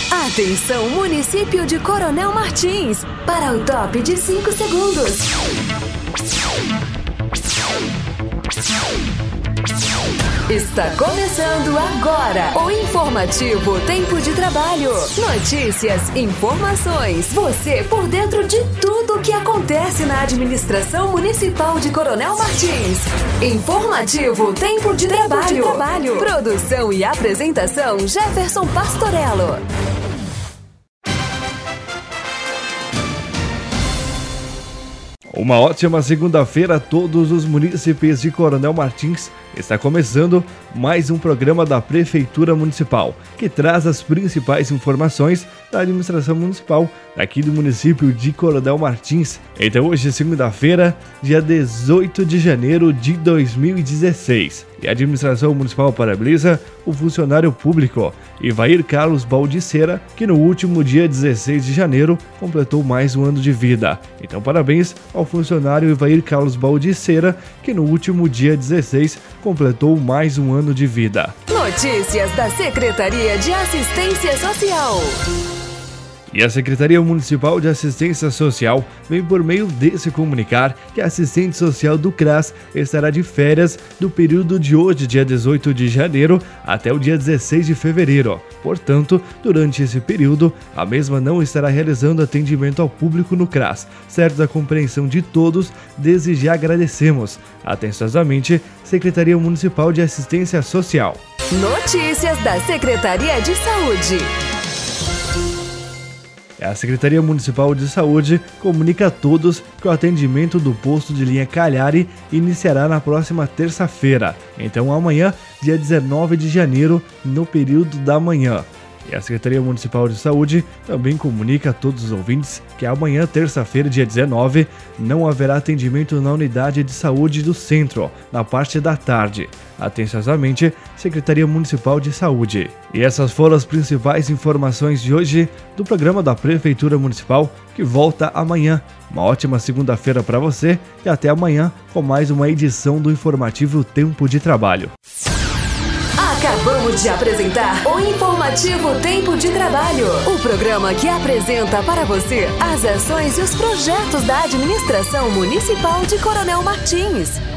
Atenção, município de Coronel Martins, para o top de 5 segundos. Está começando agora o informativo Tempo de Trabalho. Notícias, informações, você por dentro de tudo o que acontece na administração municipal de Coronel Martins. Informativo Tempo de Trabalho. Produção e apresentação Jefferson Pastorello. Uma ótima segunda-feira a todos os munícipes de Coronel Martins. Está começando mais um programa da Prefeitura Municipal, que traz as principais informações da administração municipal aqui do município de Coronel Martins. Então hoje é segunda-feira, dia 18 de janeiro de 2016. E a administração municipal parabeniza o funcionário público Ivair Carlos Baldicera, que no último dia 16 de janeiro completou mais um ano de vida. Então parabéns ao funcionário Ivair Carlos Baldicera, que no último dia 16 completou mais um ano de vida. Notícias da Secretaria de Assistência Social. E a Secretaria Municipal de Assistência Social vem por meio desse comunicar que a assistente social do CRAS estará de férias do período de hoje, dia 18 de janeiro, até o dia 16 de fevereiro. Portanto, durante esse período, a mesma não estará realizando atendimento ao público no CRAS. Certo da compreensão de todos, desde já agradecemos. Atenciosamente, Secretaria Municipal de Assistência Social. Notícias da Secretaria de Saúde. A Secretaria Municipal de Saúde comunica a todos que o atendimento do posto de linha Calhari iniciará na próxima terça-feira, então amanhã, dia 19 de janeiro, no período da manhã. E a Secretaria Municipal de Saúde também comunica a todos os ouvintes que amanhã, terça-feira, dia 19, não haverá atendimento na unidade de saúde do centro, na parte da tarde. Atenciosamente, Secretaria Municipal de Saúde. E essas foram as principais informações de hoje do programa da Prefeitura Municipal, que volta amanhã. Uma ótima segunda-feira para você e até amanhã com mais uma edição do informativo Tempo de Trabalho. Acabamos de apresentar o informativo Tempo de Trabalho, o programa que apresenta para você as ações e os projetos da administração municipal de Coronel Martins.